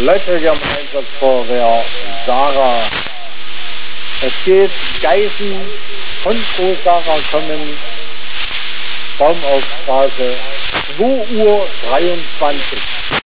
Löschgemeinschaftsfeuerwehr Sarah. Es geht Geißen und Groß-Sarah kommen, Baumaufstraße, 2:23 Uhr.